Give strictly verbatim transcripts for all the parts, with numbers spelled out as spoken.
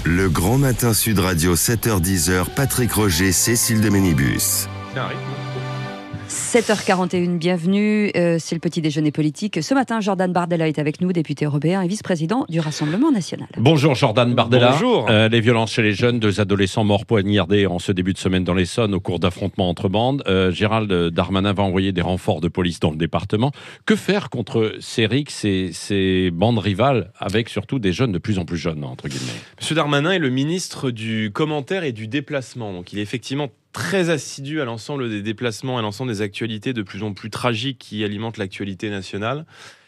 Le Grand Matin Sud Radio, sept heures dix, Patrick Roger, Cécile de Ménibus. C'est un rythme. sept heures quarante et une, bienvenue, euh, c'est le petit déjeuner politique. Ce matin, Jordan Bardella est avec nous, député européen et vice-président du Rassemblement national. Bonjour Jordan Bardella. Bonjour. Euh, les violences chez les jeunes, deux adolescents morts poignardés en ce début de semaine dans l'Essonne au cours d'affrontements entre bandes. Euh, Gérald Darmanin va envoyer des renforts de police dans le département. Que faire contre ces rixes, ces, ces bandes rivales, avec surtout des jeunes de plus en plus jeunes, entre guillemets? Monsieur Darmanin est le ministre du commentaire et du déplacement. Donc il est effectivement très assidu à l'ensemble des déplacements, à l'ensemble des actualités de plus en plus tragiques qui alimentent l'actualité nationale.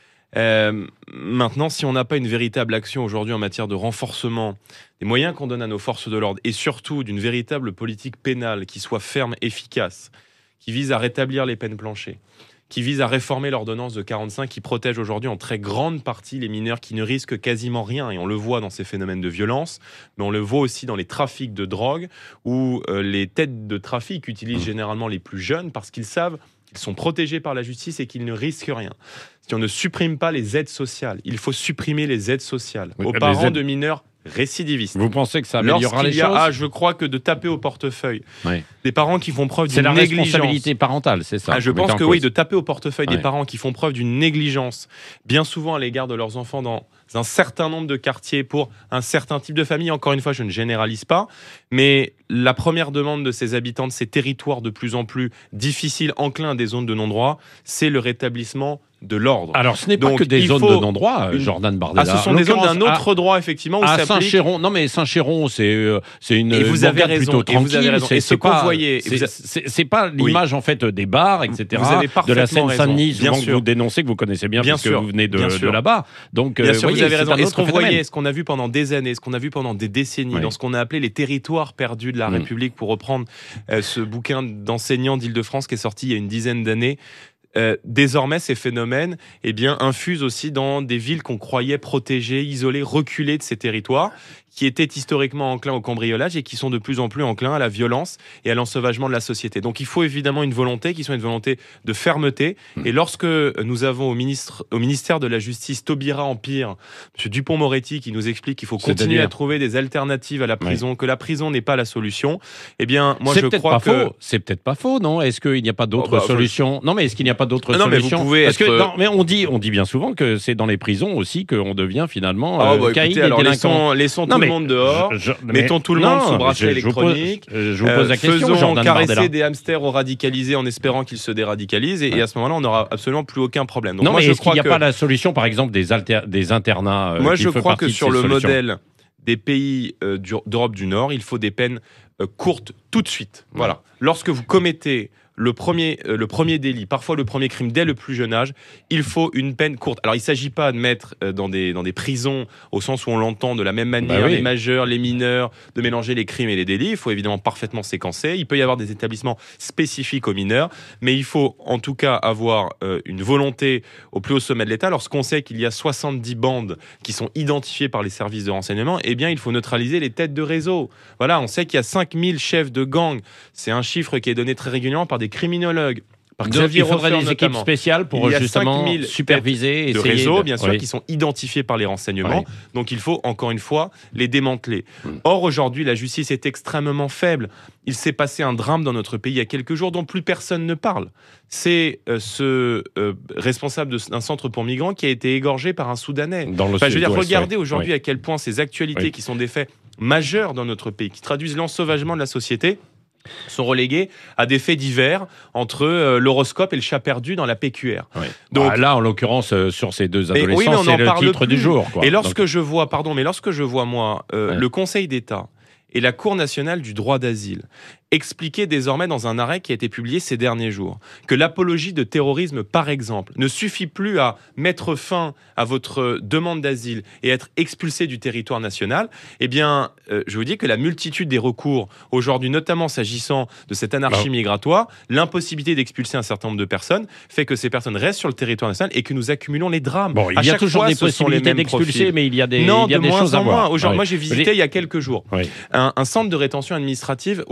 Euh, maintenant, si on n'a pas une véritable action aujourd'hui en matière de renforcement des moyens qu'on donne à nos forces de l'ordre et surtout d'une véritable politique pénale qui soit ferme, efficace, qui vise à rétablir les peines planchées, qui vise à réformer l'ordonnance de quarante-cinq qui protège aujourd'hui en très grande partie les mineurs qui ne risquent quasiment rien. Et on le voit dans ces phénomènes de violence, mais on le voit aussi dans les trafics de drogue où euh, les têtes de trafic utilisent généralement les plus jeunes parce qu'ils savent qu'ils sont protégés par la justice et qu'ils ne risquent rien. Si on ne supprime pas les aides sociales, il faut supprimer les aides sociales Oui, aux les parents aides... de mineurs récidivistes. Vous pensez que ça améliorera les y a, choses? ah, je crois que de taper au portefeuille Oui. des parents qui font preuve C'est d'une la négligence. responsabilité parentale, c'est ça? Ah, je vous pense mettez que en oui, cause. de taper au portefeuille Ouais. des parents qui font preuve d'une négligence, bien souvent à l'égard de leurs enfants dans un certain nombre de quartiers pour un certain type de famille. Encore une fois, je ne généralise pas, mais la première demande de ces habitants de ces territoires de plus en plus difficiles, enclins à des zones de non-droit, c'est le rétablissement de l'ordre. Alors, ce n'est pas Donc, que des il zones faut de non-droit, une... Jordan Ah, Bardella. ce sont des zones d'un autre droit, effectivement, où à s'applique... Saint-Chéron. Non, mais Saint-Chéron, c'est euh, c'est une Et vous avez bourgade raison, plutôt et vous avez tranquille. raison. C'est Et ce c'est pas, convoyé- c'est- vous a- c'est c'est pas l'image en fait des bars, et cetera. Vous avez de parfaitement la Seine-Saint-Denis, raison. Bien souvent que sûr. vous dénoncez, que vous connaissez bien, Bien parce sûr. que vous venez de, Bien de sûr. là-bas. Donc, Bien euh, sûr, voyez, vous avez c'est raison. un Et ce autre qu'on phénomène. voyait, ce qu'on a vu pendant des années, ce qu'on a vu pendant des décennies, Oui. dans ce qu'on a appelé les territoires perdus de la Mm. République, pour reprendre euh, ce bouquin d'enseignants d'Île-de-France qui est sorti il y a une dizaine d'années. Euh, désormais, ces phénomènes eh bien, infusent aussi dans des villes qu'on croyait protégées, isolées, reculées de ces territoires, qui étaient historiquement enclins au cambriolage et qui sont de plus en plus enclins à la violence et à l'ensauvagement de la société. Donc il faut évidemment une volonté qui soit une volonté de fermeté. Mmh. Et lorsque nous avons au, ministre, au ministère de la Justice Taubira Empire, M. Dupond-Moretti, qui nous explique qu'il faut continuer C'est-à-dire à trouver des alternatives à la prison, oui. que la prison n'est pas la solution, eh bien moi C'est je peut-être crois pas que... faux. C'est peut-être pas faux, non? Est-ce qu'il n'y a pas d'autres Oh, bah, solutions? Non, mais est-ce qu'il n'y a pas d'autres Ah non, mais vous solutions? pouvez Parce que être- non, mais on dit, on dit bien souvent que c'est dans les prisons aussi qu'on devient finalement Ah, euh, bah, caïd écoutez, et alors délinquant. laissons, laissons Non, tout mais le monde dehors. Je- je- Mettons mais- tout le monde non, sous bracelet je- je vous pose- électronique. Je vous pose la Euh, question, faisons Jordan caresser Bardella. des hamsters aux radicalisés en espérant qu'ils se déradicalisent, et, Ouais. et à ce moment-là, on n'aura absolument plus aucun problème. Donc Non, moi, mais je est-ce qu'il crois n'y a que, pas la solution, par exemple, des, alter- des internats euh, moi, qui je fait crois partie que de sur ces le solutions? modèle des pays euh, du- d'Europe du Nord, il faut des peines euh, courtes tout de suite. Voilà. Lorsque vous commettez le premier, euh, le premier délit, parfois le premier crime dès le plus jeune âge, il faut une peine courte. Alors il ne s'agit pas de mettre euh, dans, des, dans des prisons, au sens où on l'entend de la même manière, Bah oui. les majeurs, les mineurs, de mélanger les crimes et les délits. Il faut évidemment parfaitement séquencer. Il peut y avoir des établissements spécifiques aux mineurs, mais il faut en tout cas avoir euh, une volonté au plus haut sommet de l'État. Lorsqu'on sait qu'il y a soixante-dix bandes qui sont identifiées par les services de renseignement, eh bien il faut neutraliser les têtes de réseau. Voilà, on sait qu'il y a cinq mille chefs de gang. C'est un chiffre qui est donné très régulièrement par des criminologues. Par Donc, Xavier il faudrait Roffer des équipes notamment. spéciales pour Il y a justement cinq mille superviser, de essayer réseaux, de- bien sûr, Oui. qui sont identifiés par les renseignements. Oui. Donc il faut, encore une fois, les démanteler. Mm. Or, aujourd'hui, la justice est extrêmement faible. Il s'est passé un drame dans notre pays il y a quelques jours dont plus personne ne parle. C'est euh, ce euh, responsable de- d'un centre pour migrants qui a été égorgé par un Soudanais. Dans le Enfin, je veux dire, sud-ouest, regardez oui. aujourd'hui Oui. à quel point ces actualités Oui. qui sont des faits majeurs dans notre pays, qui traduisent l'ensauvagement de la société, sont relégués à des faits divers entre euh, l'horoscope et le chat perdu dans la P Q R. Oui. Donc- Bah, là, en l'occurrence, euh, sur ces deux Mais adolescents, oui, mais on c'est en le parle titre plus. du jour. Quoi. Et lorsque Donc, je vois, pardon, mais lorsque je vois moi euh, Ouais. le Conseil d'État et la Cour nationale du droit d'asile expliquer désormais dans un arrêt qui a été publié ces derniers jours que l'apologie de terrorisme, par exemple, ne suffit plus à mettre fin à votre demande d'asile et être expulsé du territoire national, eh bien, euh, je vous dis que la multitude des recours aujourd'hui, notamment s'agissant de cette anarchie Alors. migratoire, l'impossibilité d'expulser un certain nombre de personnes fait que ces personnes restent sur le territoire national et que nous accumulons les drames. bon, il À y a chaque toujours fois, des ce sont les possibilités mêmes d'expulser, profils. mais il y a des, Non, il y a de des moins choses à en moins. voir. Aujourd'hui, Ouais. moi, j'ai visité il y a quelques jours Oui. un, un centre de rétention administrative au Mesnil-Amelot.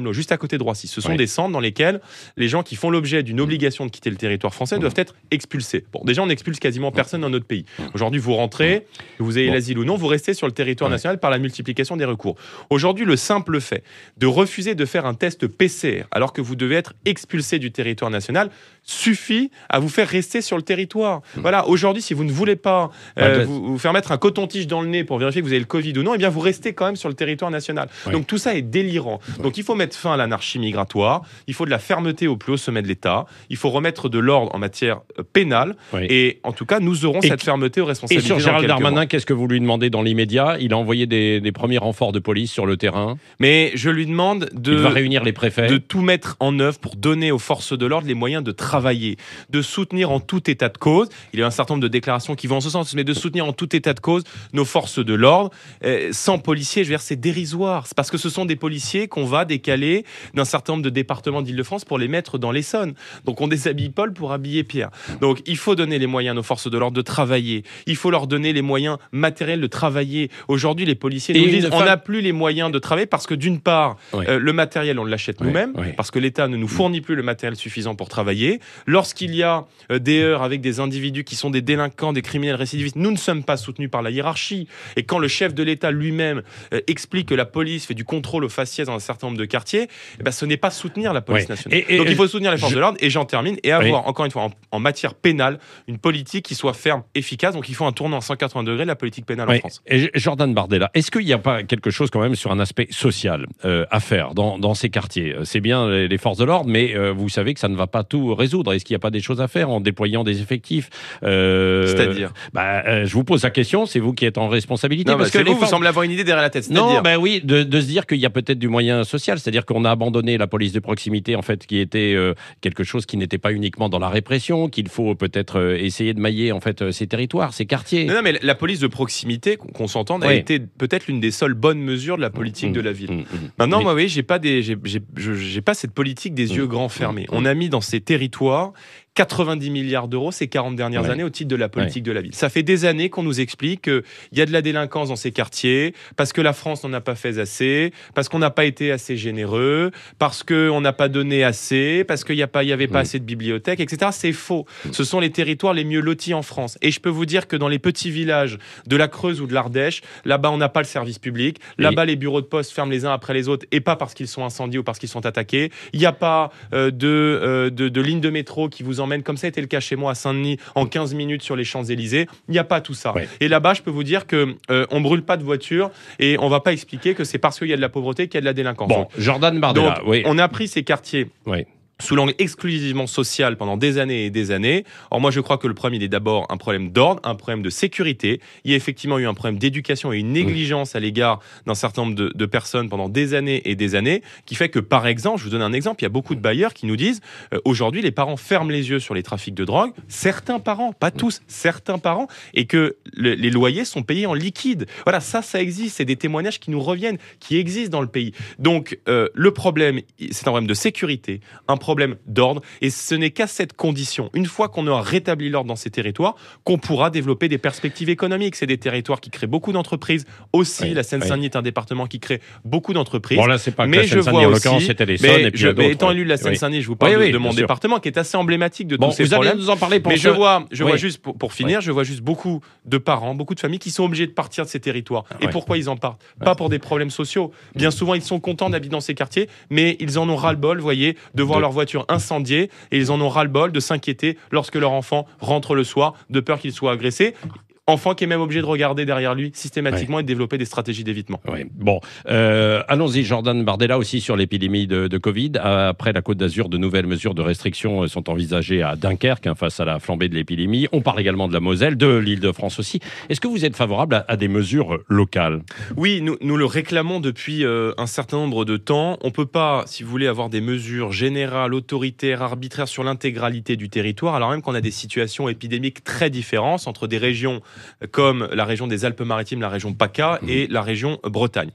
Fontainebleau, juste à côté de Roissy. Ce sont Oui. des centres dans lesquels les gens qui font l'objet d'une obligation de quitter le territoire français doivent être expulsés. Bon, déjà, on n'expulse quasiment personne dans notre pays. Aujourd'hui, vous rentrez, que vous ayez Bon. l'asile ou non, vous restez sur le territoire Ouais. national par la multiplication des recours. Aujourd'hui, le simple fait de refuser de faire un test P C R alors que vous devez être expulsé du territoire national suffit à vous faire rester sur le territoire. Voilà, aujourd'hui, si vous ne voulez pas euh, Ouais, vous, vous faire mettre un coton-tige dans le nez pour vérifier que vous avez le Covid ou non, eh bien vous restez quand même sur le territoire national. Ouais. Donc tout ça est délirant. Donc il faut mettre fin à l'anarchie migratoire, il faut de la fermeté au plus haut sommet de l'État, il faut remettre de l'ordre en matière euh, pénale, Oui. et en tout cas, nous aurons Et cette qui- fermeté aux Et responsabilités. sur dans Gérald quelques Darmanin, mois. qu'est-ce que vous lui demandez dans l'immédiat? Il a envoyé des, des premiers renforts de police sur le terrain. Mais je lui demande de... Il va réunir les préfets. de tout mettre en œuvre pour donner aux forces de l'ordre les moyens de travailler, de soutenir en tout état de cause. Il y a un certain nombre de déclarations qui vont en ce sens, mais de soutenir en tout état de cause nos forces de l'ordre. Euh, sans policiers, je veux dire, c'est dérisoire. C'est parce que ce sont des policiers qu'on va décaler d'un certain nombre de départements d'Île-de-France pour les mettre dans l'Essonne. Donc on déshabille Paul pour habiller Pierre. Donc il faut donner les moyens à nos forces de l'ordre de travailler. Il faut leur donner les moyens matériels de travailler. Aujourd'hui, les policiers Et nous une disent on femme- n'a plus les moyens de travailler parce que d'une part, Oui. euh, le matériel, on l'achète Oui, nous-mêmes, oui. parce que l'État ne nous fournit plus le matériel suffisant pour travailler. Lorsqu'il y a euh, des heurts avec des individus qui sont des délinquants, des criminels récidivistes, nous ne sommes pas soutenus par la hiérarchie. Et quand le chef de l'État lui-même euh, explique que la police fait du contrôle aux faciès dans un certain nombre de quartiers, eh ben, ce n'est pas soutenir la police Oui. nationale. Et- et- Donc il faut soutenir les forces je- de l'ordre, et j'en termine, et avoir, encore une fois, en, en matière pénale, une politique qui soit ferme, efficace. Donc il faut un tournant à cent quatre-vingts degrés de la politique pénale en Oui. France. Et J- Jordan Bardella, est-ce qu'il n'y a pas quelque chose quand même sur un aspect social euh, à faire dans, dans ces quartiers? C'est bien les, les forces de l'ordre, mais euh, vous savez que ça ne va pas tout résoudre. Est-ce qu'il n'y a pas des choses à faire en déployant des effectifs? Euh, C'est-à-dire bah, euh, Je vous pose la question, c'est vous qui êtes en responsabilité. Non, parce parce que que les vous, vous forces- semblez avoir une idée derrière la tête. Non, C'est-à-dire- ben oui, de, de se dire qu'il y a peut-être du moyen social, c'est-à-dire qu'on a abandonné la police de proximité, en fait, qui était euh, quelque chose qui n'était pas uniquement dans la répression, qu'il faut peut-être euh, essayer de mailler en fait euh, ces territoires, ces quartiers. Non, non, mais la police de proximité, qu'on qu'on s'entende, a Oui. été peut-être l'une des seules bonnes mesures de la politique Mmh, de la ville. mmh, mmh. Maintenant, Mais- moi, oui, j'ai pas des, j'ai, j'ai, je- j'ai pas cette politique des yeux Mmh. grands fermés. Mmh. On a mis dans ces territoires quatre-vingt-dix milliards d'euros ces quarante dernières Ouais. années au titre de la politique de la ville. Ça fait des années qu'on nous explique qu'il y a de la délinquance dans ces quartiers, parce que la France n'en a pas fait assez, parce qu'on n'a pas été assez généreux, parce qu'on n'a pas donné assez, parce qu'il n'y a pas, il y avait pas Mmh. assez de bibliothèques, et cetera. C'est faux. Ce sont les territoires les mieux lotis en France. Et je peux vous dire que dans les petits villages de la Creuse ou de l'Ardèche, là-bas, on n'a pas le service public. Là-bas, les bureaux de poste ferment les uns après les autres, et pas parce qu'ils sont incendiés ou parce qu'ils sont attaqués. Il n'y a pas euh, de, euh, de, de ligne de métro qui vous emmène, comme ça a été le cas chez moi à Saint-Denis, en quinze minutes sur les Champs-Élysées. Il n'y a pas tout ça. Ouais. Et là-bas, je peux vous dire que euh, on brûle pas de voitures, et on va pas expliquer que c'est parce qu'il y a de la pauvreté qu'il y a de la délinquance. Bon, Jordan Bardella, Donc, oui. on a pris ces quartiers Oui. sous l'angle exclusivement social pendant des années et des années. Or, moi, je crois que le problème, il est d'abord un problème d'ordre, un problème de sécurité. Il y a effectivement eu un problème d'éducation et une négligence à l'égard d'un certain nombre de, de personnes pendant des années et des années, qui fait que, par exemple, je vous donne un exemple, il y a beaucoup de bailleurs qui nous disent, euh, aujourd'hui, les parents ferment les yeux sur les trafics de drogue. Certains parents, pas tous, certains parents, et que le- les loyers sont payés en liquide. Voilà, ça, ça existe. C'est des témoignages qui nous reviennent, qui existent dans le pays. Donc, euh, le problème, c'est un problème de sécurité, un problème d'ordre, et ce n'est qu'à cette condition, une fois qu'on aura rétabli l'ordre dans ces territoires, qu'on pourra développer des perspectives économiques. C'est des territoires qui créent beaucoup d'entreprises. Aussi, Oui, la Seine-Saint-Denis est un département qui crée beaucoup d'entreprises. Bon, là, c'est pas que mais la je Seine-Saint-Denis, vois en aussi, l'occurrence, c'était l'Essonne, mais et puis il y je, a d'autres. mais étant élu de la Oui. Seine-Saint-Denis, je vous parle Oui, de- oui, de, bien mon sûr. département qui est assez emblématique de Bon, tous ces vous allez problèmes. nous en parler pour Mais ce- je vois, je vois Oui. juste, pour, pour finir, je vois juste beaucoup de parents, beaucoup de familles qui sont obligés de partir de ces territoires. Et Ouais. pourquoi ils en partent? Pas pour des problèmes sociaux. Bien souvent, ils sont contents d'habiter dans ces quartiers, mais ils en ont ras-le-bol, vous voyez, de voir De- leur voiture incendiée, et ils en ont ras-le-bol de s'inquiéter lorsque leur enfant rentre le soir, de peur qu'il soit agressé. Enfant qui est même obligé de regarder derrière lui systématiquement et de développer des stratégies d'évitement. Oui. Bon, euh, allons-y, Jordan Bardella, aussi sur l'épidémie de, de Covid. Après la Côte d'Azur, de nouvelles mesures de restriction sont envisagées à Dunkerque hein, face à la flambée de l'épidémie. On parle également de la Moselle, de l'Île-de-France aussi. Est-ce que vous êtes favorable à, à des mesures locales? Oui, nous, nous le réclamons depuis euh, un certain nombre de temps. On ne peut pas, si vous voulez, avoir des mesures générales, autoritaires, arbitraires sur l'intégralité du territoire, alors même qu'on a des situations épidémiques très différentes entre des régions comme la région des Alpes-Maritimes, la région PACA et la région Bretagne.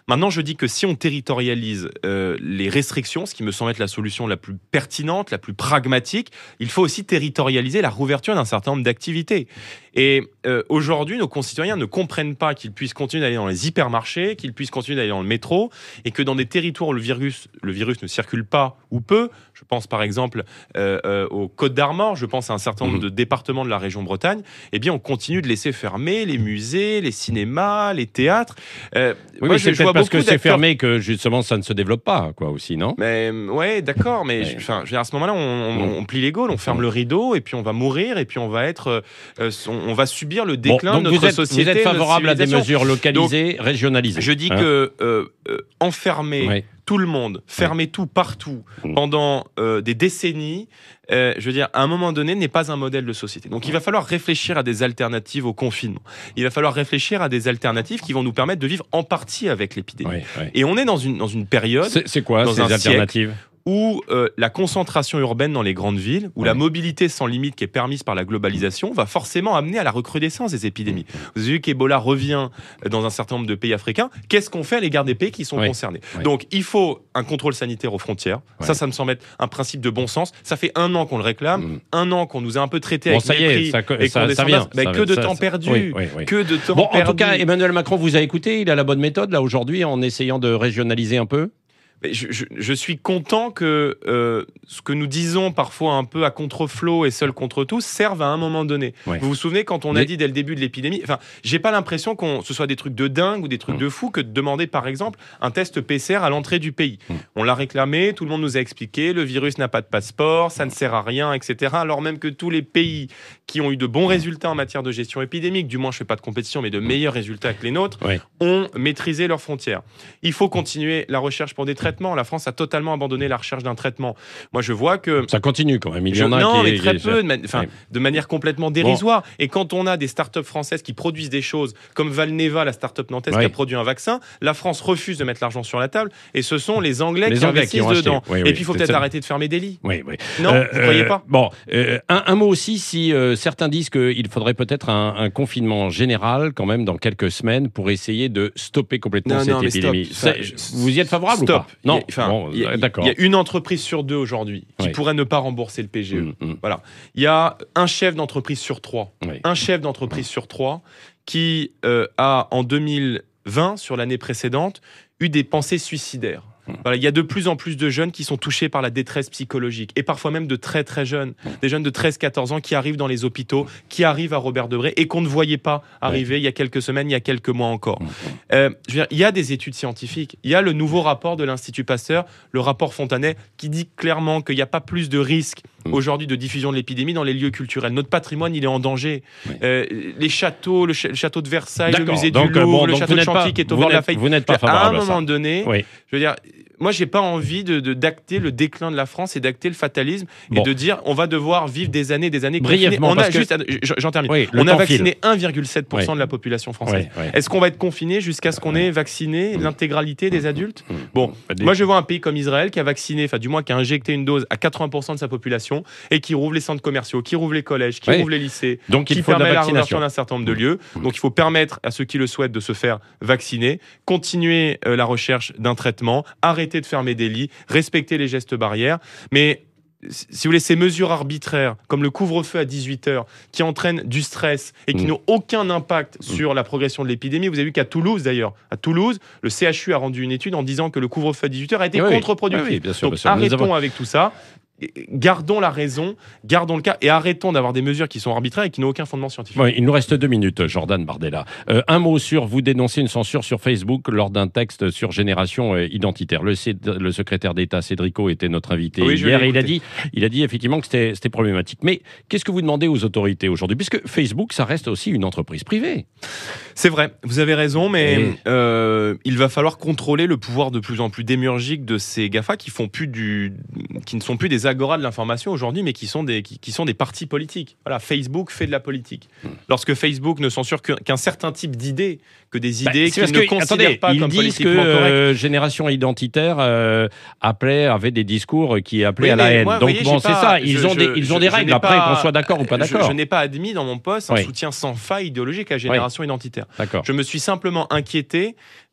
Maintenant, je dis que si on territorialise euh, les restrictions, ce qui me semble être la solution la plus pertinente, la plus pragmatique, il faut aussi territorialiser la rouverture d'un certain nombre d'activités. Et euh, aujourd'hui, nos concitoyens ne comprennent pas qu'ils puissent continuer d'aller dans les hypermarchés, qu'ils puissent continuer d'aller dans le métro, et que dans des territoires où le virus, le virus ne circule pas ou peu, je pense par exemple euh, euh, aux Côtes d'Armor, je pense à un certain nombre mmh. de départements de la région Bretagne, eh bien on continue de laisser fermer les musées, les cinémas, les théâtres. Euh, oui, moi, mais je, c'est je peut-être vois parce que beaucoup c'est d'acteurs... fermé que justement ça ne se développe pas, quoi, aussi, non? Mais ouais, d'accord, mais ouais. Je, enfin, je veux dire, à ce moment-là, on, on, on plie les gaules, on ferme le rideau, et puis on va mourir, et puis on va être, euh, on, on va subir le déclin bon, de notre vous êtes, société. Vous êtes favorable à des mesures localisées, donc, régionalisées. Je dis hein que euh, euh, enfermer ouais. tout le monde, fermer ouais. tout partout mmh. pendant euh, des décennies, euh, je veux dire, à un moment donné, n'est pas un modèle de société. Donc, il va falloir réfléchir à des alternatives au confinement. Il va falloir réfléchir à des alternatives qui vont nous permettre de vivre en partie avec l'épidémie. Ouais, ouais. Et on est dans une, dans une période... C'est, c'est quoi, ces alternatives ? Où euh, la concentration urbaine dans les grandes villes, où ouais. la mobilité sans limite qui est permise par la globalisation, va forcément amener à la recrudescence des épidémies. Vous avez vu qu'Ebola revient dans un certain nombre de pays africains. Qu'est-ce qu'on fait à l'égard des pays qui sont ouais. concernés ouais. Donc, il faut un contrôle sanitaire aux frontières. Ouais. Ça, ça me semble être un principe de bon sens. Ça fait un an qu'on le réclame, mmh. un an qu'on nous a un peu traité bon, avec mépris. Ça, et ça, qu'on ça vient. Mais ça, que de ça, temps ça, perdu. Oui, oui, oui. Que de temps bon, perdu. En tout cas, Emmanuel Macron vous a écouté. Il a la bonne méthode, là, aujourd'hui, en essayant de régionaliser un peu. Mais je, je, je suis content que euh, ce que nous disons parfois un peu à contre-flot et seul contre tous serve à un moment donné. Ouais. Vous vous souvenez quand on a Mais... dit dès le début de l'épidémie, enfin, j'ai pas l'impression qu'on ce soit des trucs de dingue ou des trucs mmh. de fou que de demander par exemple un test P C R à l'entrée du pays. Mmh. On l'a réclamé, tout le monde nous a expliqué, le virus n'a pas de passeport, ça ne sert à rien, et cetera. Alors même que tous les pays qui ont eu de bons résultats en matière de gestion épidémique, du moins je fais pas de compétition, mais de meilleurs résultats que les nôtres, ouais. ont maîtrisé leurs frontières. Il faut continuer la recherche pour des traitements. La France a totalement abandonné la recherche d'un traitement. Moi, je vois que... Ça continue quand même. Il y je, en a non, qui mais très qui peu, de, man... enfin, ouais. de manière complètement dérisoire. Bon. Et quand on a des startups françaises qui produisent des choses, comme Valneva, la startup nantaise ouais. qui a produit un vaccin, la France refuse de mettre l'argent sur la table, et ce sont les Anglais les qui Anglais investissent qui dedans. Oui, et oui, puis, il faut peut-être ça. arrêter de fermer des lits. Oui, oui. Non, euh, vous ne croyez pas? Bon, euh, un, un mot aussi, si euh, certains disent qu'il faudrait peut-être un, un confinement général, quand même, dans quelques semaines, pour essayer de stopper complètement non, cette non, épidémie. Enfin, vous y êtes favorable stop. ou pas? Non, enfin, bon, il y a, d'accord. Il y a une entreprise sur deux aujourd'hui qui oui. pourrait ne pas rembourser le P G E. Mmh, mmh. Voilà. Il y a un chef d'entreprise sur trois, oui. un chef d'entreprise mmh. sur trois qui euh, a, en deux mille vingt, sur l'année précédente, eu des pensées suicidaires. Voilà, il y a de plus en plus de jeunes qui sont touchés par la détresse psychologique, et parfois même de très très jeunes, des jeunes de treize quatorze ans qui arrivent dans les hôpitaux, qui arrivent à Robert Debré et qu'on ne voyait pas arriver ouais. il y a quelques semaines, il y a quelques mois encore. Euh, je veux dire, il y a des études scientifiques, il y a le nouveau rapport de l'Institut Pasteur, le rapport Fontanet, qui dit clairement qu'il n'y a pas plus de risque aujourd'hui de diffusion de l'épidémie dans les lieux culturels. Notre patrimoine, il est en danger. Oui. Euh, les châteaux, le, ch- le château de Versailles, D'accord. le musée donc, du Louvre, bon, le château de Chantilly qui est au bord de la faillite. Vous n'êtes pas favorable à un moment ça. donné, oui. je veux dire, moi, j'ai pas envie de, de d'acter le déclin de la France et d'acter le fatalisme bon. et de dire on va devoir vivre des années, des années. Brièvement, on a que... juste, j'en termine. Oui, on a vacciné file. un virgule sept pour cent oui. de la population française. Oui, oui. Est-ce qu'on va être confiné jusqu'à ce qu'on ait vacciné l'intégralité des adultes? mmh. Bon, des... moi, je vois un pays comme Israël qui a vacciné, enfin, du moins qui a injecté une dose à quatre-vingts pour cent de sa population et qui rouvre les centres commerciaux, qui rouvre les collèges, qui oui. rouvre les lycées, donc, qui il faut permet de la, la réouverture d'un certain nombre de lieux. Mmh. Donc, il faut permettre à ceux qui le souhaitent de se faire vacciner, continuer euh, la recherche d'un traitement, arrêter de fermer des lits, respecter les gestes barrières, mais si vous voulez, ces mesures arbitraires, comme le couvre-feu à dix-huit heures, qui entraînent du stress et qui mmh. n'ont aucun impact sur la progression de l'épidémie. Vous avez vu qu'à Toulouse, d'ailleurs, à Toulouse, le C H U a rendu une étude en disant que le couvre-feu à dix-huit heures a été oui, contre-productif. Oui, bien sûr, Donc, bien sûr. arrêtons avons... avec tout ça. Gardons la raison, gardons le cas et arrêtons d'avoir des mesures qui sont arbitraires et qui n'ont aucun fondement scientifique. Ouais, il nous reste deux minutes, Jordan Bardella. Euh, un mot sur, vous dénoncez une censure sur Facebook lors d'un texte sur génération euh, identitaire. Le, le secrétaire d'État Cédrico était notre invité oui, hier et il a, dit, il a dit effectivement que c'était, c'était problématique. Mais qu'est-ce que vous demandez aux autorités aujourd'hui? Puisque Facebook, ça reste aussi une entreprise privée. C'est vrai, vous avez raison, mais et... euh, il va falloir contrôler le pouvoir de plus en plus démiurgique de ces GAFA qui, font plus du, qui ne sont plus des agora de l'information aujourd'hui, mais qui sont des qui, qui sont des partis politiques. Voilà, Facebook fait de la politique. Lorsque Facebook ne censure que, qu'un certain type d'idées, que des idées bah, qu'ils ne que, considèrent attendez, pas comme politiquement correctes. Ils disent que euh, Génération Identitaire euh, appelait, avait des discours qui appelaient oui, à la haine. Moi, Donc voyez, bon, c'est pas, ça. Ils je, ont je, des ils ont je, des règles. Après, pas, qu'on soit d'accord ou pas d'accord. Je, je n'ai pas admis dans mon poste un oui. soutien sans faille idéologique à Génération oui. Identitaire. D'accord. Je me suis simplement inquiété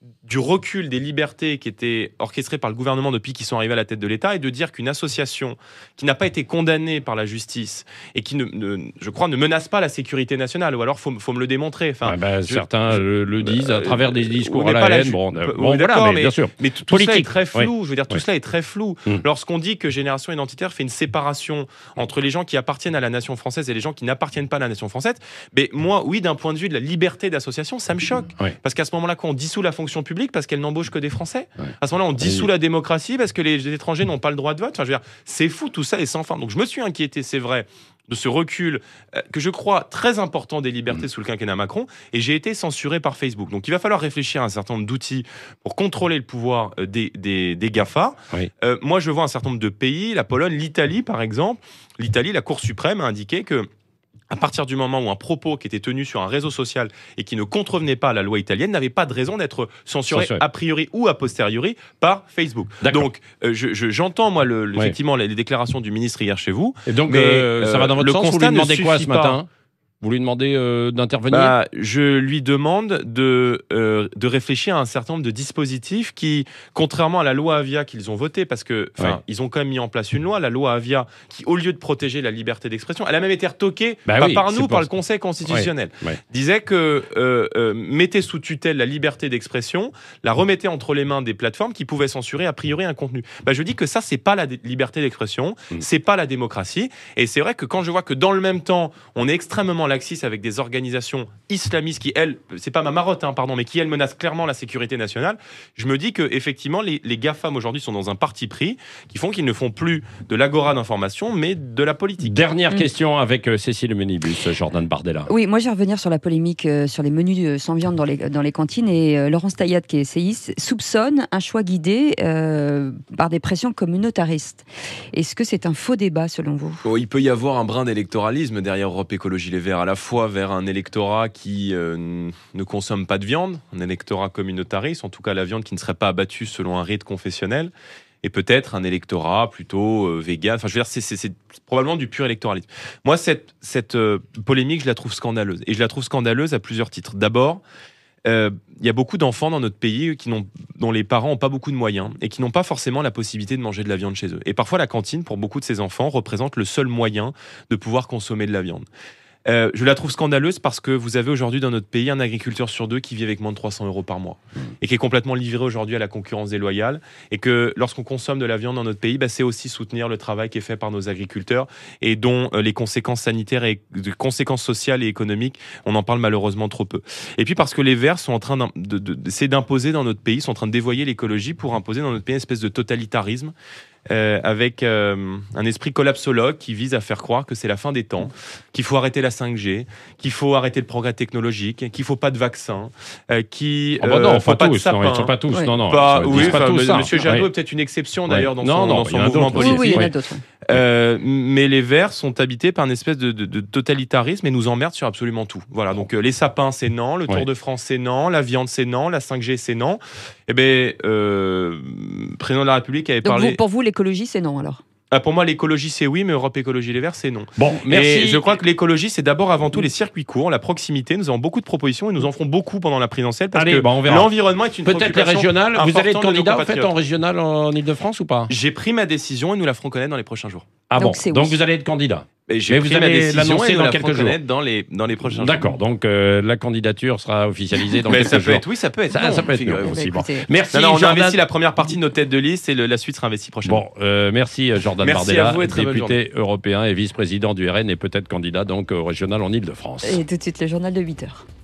du recul des libertés qui étaient orchestrées par le gouvernement depuis qu'ils sont arrivés à la tête de l'État et de dire qu'une association qui n'a pas été condamnée par la justice et qui, ne, ne, je crois, ne menace pas la sécurité nationale, ou alors il faut, faut me le démontrer. Enfin, ah bah, je, certains je, le, le disent à travers des discours à la, la haine. ju- Bon, euh, oui, bon voilà, mais, mais bien sûr. Mais tout, tout cela est très flou. Oui. Je veux dire, tout oui. cela est très flou. Mmh. Lorsqu'on dit que Génération Identitaire fait une séparation entre les gens qui appartiennent à la nation française et les gens qui n'appartiennent pas à la nation française, mais moi, oui, d'un point de vue de la liberté d'association, ça me choque. Oui. Parce qu'à ce moment-là, quand on dissout la fonction publique parce qu'elle n'embauche que des Français, Oui. à ce moment-là, on dissout Oui. la démocratie parce que les étrangers n'ont pas le droit de vote. Enfin, je veux dire, c'est fou, tout ça est sans fin. Donc, je me suis inquiété, c'est vrai, de ce recul euh, que je crois très important des libertés mmh. sous le quinquennat Macron, et j'ai été censuré par Facebook. Donc il va falloir réfléchir à un certain nombre d'outils pour contrôler le pouvoir euh, des, des, des GAFA. Oui. Euh, moi, je vois un certain nombre de pays, la Pologne, l'Italie par exemple. L'Italie, la Cour suprême a indiqué que à partir du moment où un propos qui était tenu sur un réseau social et qui ne contrevenait pas à la loi italienne n'avait pas de raison d'être censuré Censuré. a priori ou a posteriori par Facebook. D'accord. Donc, euh, je, je, j'entends, moi, le, oui. effectivement, les, les déclarations du ministre hier chez vous. Et donc, mais, euh, ça va dans votre sens. Vous lui demandez quoi ce matin ? Vous lui demandez euh, d'intervenir ? bah, Je lui demande de, euh, de réfléchir à un certain nombre de dispositifs qui, contrairement à la loi Avia qu'ils ont votée, parce que ouais. ils ont quand même mis en place une loi, la loi Avia, qui, au lieu de protéger la liberté d'expression, elle a même été retoquée, bah pas oui, par nous, par le Conseil constitutionnel, ouais. Ouais. disait que euh, euh, mettez sous tutelle la liberté d'expression, la remettez entre les mains des plateformes qui pouvaient censurer a priori un contenu. Bah, je dis que ça, c'est pas la dé- liberté d'expression, mmh. c'est pas la démocratie, et c'est vrai que quand je vois que dans le même temps, on est extrêmement laxiste avec des organisations islamistes qui, elles, c'est pas ma marotte, hein, pardon, mais qui, elles, menacent clairement la sécurité nationale, je me dis que effectivement les, les GAFAM aujourd'hui sont dans un parti pris qui font qu'ils ne font plus de l'agora d'information, mais de la politique. Dernière mmh. question avec euh, Cécile Menibus, Jordan Bardella. Oui, moi je vais revenir sur la polémique euh, sur les menus euh, sans viande dans les, dans les cantines, et euh, Laurence Taillade, qui est essayiste, soupçonne un choix guidé euh, par des pressions communautaristes. Est-ce que c'est un faux débat selon vous ? Oh, il peut y avoir un brin d'électoralisme derrière Europe Écologie Les Verts, à la fois vers un électorat qui euh, ne consomme pas de viande, un électorat communautariste, en tout cas la viande qui ne serait pas abattue selon un rite confessionnel, et peut-être un électorat plutôt euh, vegan. Enfin, je veux dire, c'est, c'est, c'est probablement du pur électoralisme. Moi, cette, cette euh, polémique, je la trouve scandaleuse. Et je la trouve scandaleuse à plusieurs titres. D'abord, il euh, y a beaucoup d'enfants dans notre pays qui n'ont, dont les parents n'ont pas beaucoup de moyens et qui n'ont pas forcément la possibilité de manger de la viande chez eux. Et parfois, la cantine, pour beaucoup de ces enfants, représente le seul moyen de pouvoir consommer de la viande. Euh, je la trouve scandaleuse parce que vous avez aujourd'hui dans notre pays un agriculteur sur deux qui vit avec moins de trois cents euros par mois et qui est complètement livré aujourd'hui à la concurrence déloyale, et que lorsqu'on consomme de la viande dans notre pays, bah, c'est aussi soutenir le travail qui est fait par nos agriculteurs et dont euh, les conséquences sanitaires et les conséquences sociales et économiques, on en parle malheureusement trop peu. Et puis parce que les Verts sont en train de, de, d'essayer d'imposer dans notre pays, sont en train de dévoyer l'écologie pour imposer dans notre pays une espèce de totalitarisme. Euh, avec euh, un esprit collapsologue qui vise à faire croire que c'est la fin des temps, qu'il faut arrêter la cinq G, qu'il faut arrêter le progrès technologique, qu'il faut pas de vaccin, euh, qu'il oh bah non, euh, faut pas, pas tous, de sapin. Non, ils sont pas tous, oui. non, non. Pas, ils sont, oui, pas enfin, tous ça. Monsieur Jadot oui. est peut-être une exception d'ailleurs oui. dans non, son, non, dans son mouvement oui, politique. oui, il y en a oui. d'autres. Euh, mais les Verts sont habités par une espèce de, de, de totalitarisme et nous emmerdent sur absolument tout. Voilà, donc euh, les sapins c'est non, le Tour oui. de France c'est non, la viande c'est non, la cinq G c'est non. Eh bien, euh, le président de la République avait donc parlé... Vous, pour vous, l'écologie c'est non alors ? Ah, pour moi, l'écologie, c'est oui, mais Europe Écologie Les Verts, c'est non. Bon, merci. Et je crois que l'écologie, c'est d'abord avant tout les circuits courts, la proximité. Nous avons beaucoup de propositions et nous en ferons beaucoup pendant la présidentielle parce Allez, que bon, l'environnement est une peut-être les préoccupation régionales. Vous allez être candidat en fait en en régional en Ile-de-France ou pas ? J'ai pris ma décision et nous la ferons connaître dans les prochains jours. Ah donc, bon, donc oui. Vous allez être candidat. Et j'ai mais pris vous allez ma décision l'annoncer et nous dans la quelques jours. Dans les, dans les prochains D'accord, jours. donc euh, la candidature sera officialisée dans mais quelques ça jours. Peut être, oui, ça peut être. Ça, non, ça peut être non, aussi. Bon. Merci. Non, non, on Jordan. a investi la première partie de nos têtes de liste et le, la suite sera investie prochainement. Bon, euh, merci Jordan merci Bardella, à vous et très député européen et vice-président du R N et peut-être candidat donc au régional en Ile-de-France. Et tout de suite le journal de huit heures.